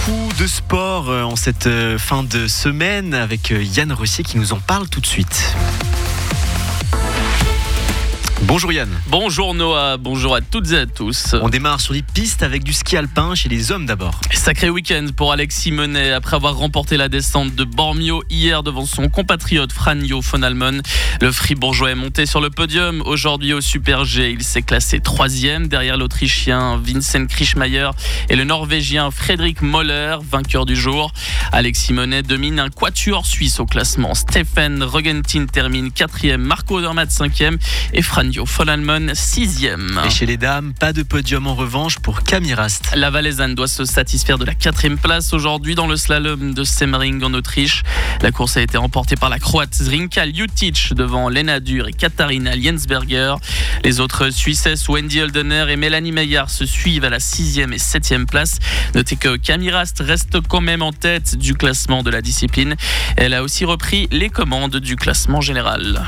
Beaucoup de sport en cette fin de semaine avec Yann Rossier qui nous en parle tout de suite. Bonjour Yann. Bonjour Noah, bonjour à toutes et à tous. On démarre sur les pistes avec du ski alpin chez les hommes d'abord. Sacré week-end pour Alexis Monet après avoir remporté la descente de Bormio hier devant son compatriote Franjo von Halmon. Le Fribourgeois est monté sur le podium aujourd'hui au Super G. Il s'est classé 3e derrière l'Autrichien Vincent Krischmeier et le Norvégien Fredrik Moller, vainqueur du jour. Alexis Monet domine un quatuor suisse au classement. Stefan Rogentin termine 4e, Marco Odermatt 5e et Franjo von Halmon 6e. Et chez les dames, pas de podium en revanche pour Camille Rast. La Valaisanne doit se satisfaire de la 4e place aujourd'hui dans le slalom de Semmering en Autriche. La course a été remportée par la Croate Zrinka Ljutic devant Lena Dur et Katharina Liensberger. Les autres Suissesses Wendy Holdener et Mélanie Meillard se suivent à la 6e et 7e place. Notez que Camille Rast reste quand même en tête du classement de la discipline. Elle a aussi repris les commandes du classement général.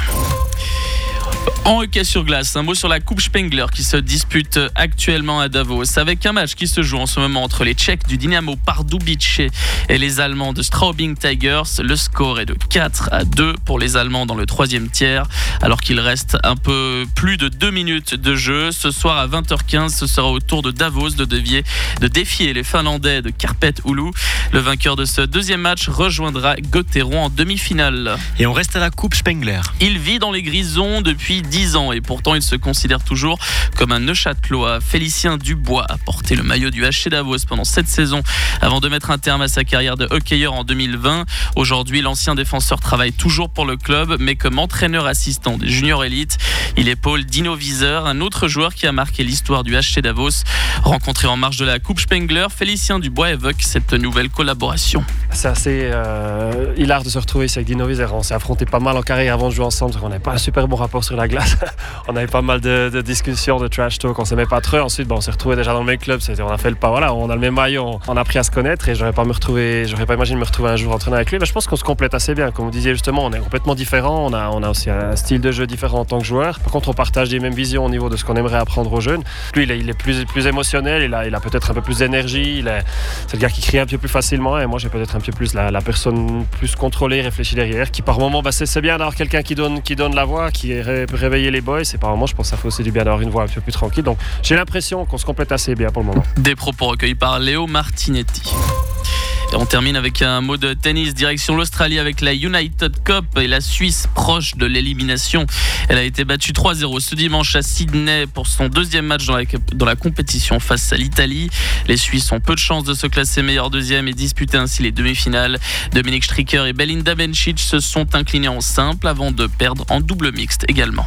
En hockey sur glace, un mot sur la Coupe Spengler qui se dispute actuellement à Davos avec un match qui se joue en ce moment entre les Tchèques du Dynamo Pardubice et les Allemands de Straubing Tigers. Le score est de 4-2 pour les Allemands dans le 3e tiers alors qu'il reste un peu plus de 2 minutes de jeu. Ce soir à 20h15, ce sera au tour de Davos de défier les Finlandais de Kärpät Oulu. Le vainqueur de ce deuxième match rejoindra Gauthieron en demi-finale. Et on reste à la Coupe Spengler. Il vit dans les Grisons depuis 10 ans et pourtant il se considère toujours comme un Neuchâtelois. Félicien Dubois a porté le maillot du HC Davos pendant 7 saisons avant de mettre un terme à sa carrière de hockeyeur en 2020. Aujourd'hui, l'ancien défenseur travaille toujours pour le club mais comme entraîneur assistant des juniors élites. Il épaule Dino Wieser, un autre joueur qui a marqué l'histoire du HC Davos. Rencontré en marge de la Coupe Spengler, Félicien Dubois évoque cette nouvelle collaboration. C'est assez hilar de se retrouver ici avec Dino Wieser. On s'est affronté pas mal en carrière avant de jouer ensemble. On n'avait pas un super bon rapport sur la glace. On avait pas mal de discussions, de trash talk. On s'aimait pas trop. Ensuite, on s'est retrouvés déjà dans le même club. On a fait le pas. Voilà, on a le même maillot. On a appris à se connaître et j'aurais pas imaginé me retrouver un jour entraîner avec lui. Mais je pense qu'on se complète assez bien. Comme vous disiez justement, on est complètement différents. On a aussi un style de jeu différent en tant que joueur. Par contre, on partage les mêmes visions au niveau de ce qu'on aimerait apprendre aux jeunes. Lui, il est plus émotionnel. Il a peut-être un peu plus d'énergie. C'est le gars qui crie un peu plus facilement. Et moi, j'ai peut-être un peu plus la personne plus contrôlée, réfléchie derrière. Qui par moment, c'est bien d'avoir quelqu'un qui donne la voix, qui peut réveiller les boys. Et par moment, je pense que ça fait aussi du bien d'avoir une voix un peu plus tranquille. Donc, j'ai l'impression qu'on se complète assez bien pour le moment. Des propos recueillis par Léo Martinetti. Et on termine avec un mot de tennis, direction l'Australie avec la United Cup et la Suisse proche de l'élimination. Elle a été battue 3-0 ce dimanche à Sydney pour son deuxième match dans la compétition face à l'Italie. Les Suisses ont peu de chances de se classer meilleur deuxième et disputer ainsi les demi-finales. Dominic Stricker et Belinda Bencic se sont inclinés en simple avant de perdre en double mixte également.